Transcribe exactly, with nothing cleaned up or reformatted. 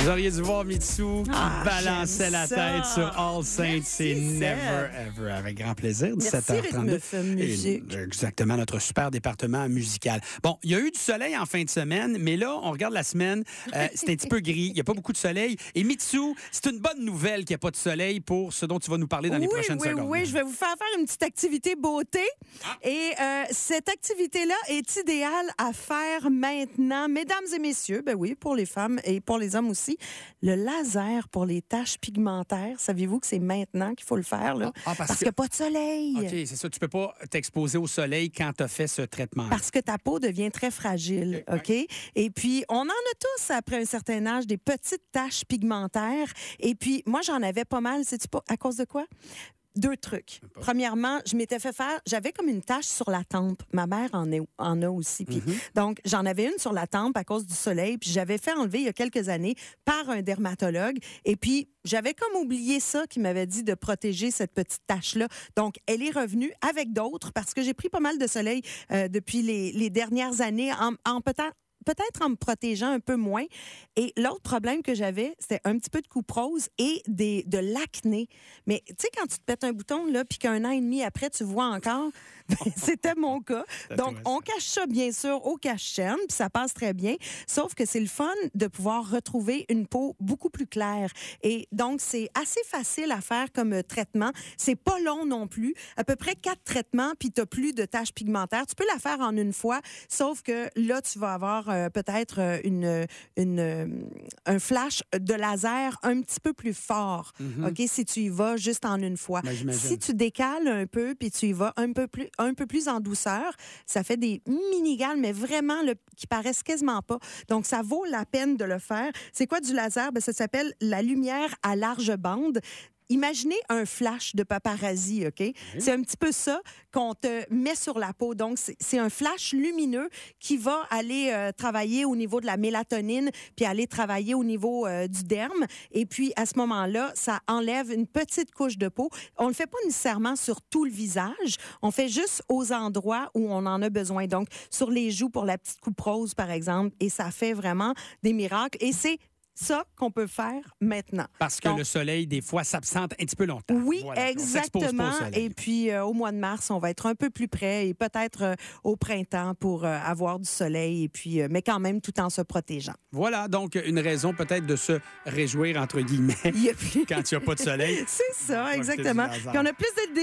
Vous auriez dû voir Mitsou qui Ah, balançait la ça. tête sur All Saints. Merci, C'est Seb. Never Ever. Avec grand plaisir. Merci, dix-sept heures trente-deux. Rythme F M Musique. Et, exactement, notre super département musical. Bon, il y a eu du soleil en fin de semaine, mais là, on regarde la semaine. Euh, c'est un petit peu gris. Il n'y a pas beaucoup de soleil. Et Mitsou, c'est une bonne nouvelle qu'il n'y a pas de soleil pour ce dont tu vas nous parler dans les oui, prochaines oui, secondes. Oui, je vais vous faire faire une petite activité beauté. Ah. Et euh, cette activité-là est idéale à faire maintenant. Mesdames et messieurs, ben oui, pour les femmes et pour les hommes aussi, le laser pour les taches pigmentaires. Saviez-vous que c'est maintenant qu'il faut le faire, là? Ah, parce parce que- qu'il n'y a pas de soleil. OK, c'est ça. Tu peux pas t'exposer au soleil quand tu as fait ce traitement. Parce que ta peau devient très fragile, OK, OK? Et puis, on en a tous, après un certain âge, des petites taches pigmentaires. Et puis, moi, j'en avais pas mal. Sais-tu pas à cause de quoi? Deux trucs. Premièrement, je m'étais fait faire, j'avais comme une tache sur la tempe. Ma mère en, est, en a aussi. Puis, donc, j'en avais une sur la tempe à cause du soleil. Puis, j'avais fait enlever il y a quelques années par un dermatologue. Et puis, j'avais comme oublié ça qui m'avait dit de protéger cette petite tache-là. Donc, elle est revenue avec d'autres parce que j'ai pris pas mal de soleil euh, depuis les, les dernières années en, en peut-être peut-être en me protégeant un peu moins. Et l'autre problème que j'avais, c'était un petit peu de couperose et des, de l'acné. Mais tu sais, quand tu te pètes un bouton, là, puis qu'un an et demi après, tu vois encore, ben, c'était mon cas. Donc, on cache ça, bien sûr, au cache-chaîne, puis ça passe très bien. Sauf que c'est le fun de pouvoir retrouver une peau beaucoup plus claire. Et donc, c'est assez facile à faire comme euh, traitement. C'est pas long non plus. À peu près quatre traitements, puis t'as plus de taches pigmentaires. Tu peux la faire en une fois, sauf que là, tu vas avoir euh, peut-être euh, une, une, euh, un flash de laser un petit peu plus fort, Mm-hmm. OK, si tu y vas juste en une fois. Ben, j'imagine. Si tu décales un peu, puis tu y vas un peu plus, un peu plus en douceur, ça fait des mini-gales, mais vraiment le, qui paraissent quasiment pas. Donc, ça vaut la peine de le faire. C'est quoi du laser? Ben, ça s'appelle la lumière à large bande. Imaginez un flash de paparazzi, OK? C'est un petit peu ça qu'on te met sur la peau. Donc, c'est, c'est un flash lumineux qui va aller euh, travailler au niveau de la mélatonine, puis aller travailler au niveau euh, du derme. Et puis, à ce moment-là, ça enlève une petite couche de peau. On le fait pas nécessairement sur tout le visage. On fait juste aux endroits où on en a besoin. Donc, sur les joues pour la petite coupe rose, par exemple. Et ça fait vraiment des miracles. Et c'est ça qu'on peut faire maintenant. Parce que Donc, le soleil, des fois, s'absente un petit peu longtemps. oui, Voilà, on s'expose pas au exactement. soleil. Et puis, euh, au mois de mars, on va être un peu plus près et peut-être euh, au printemps pour euh, avoir du soleil, et puis, euh, mais quand même tout en se protégeant. Voilà, donc une raison peut-être de se réjouir, entre guillemets, Il y a plus- quand il n'y a pas de soleil. C'est ça, Profiter du exactement. laser. Puis on a plus de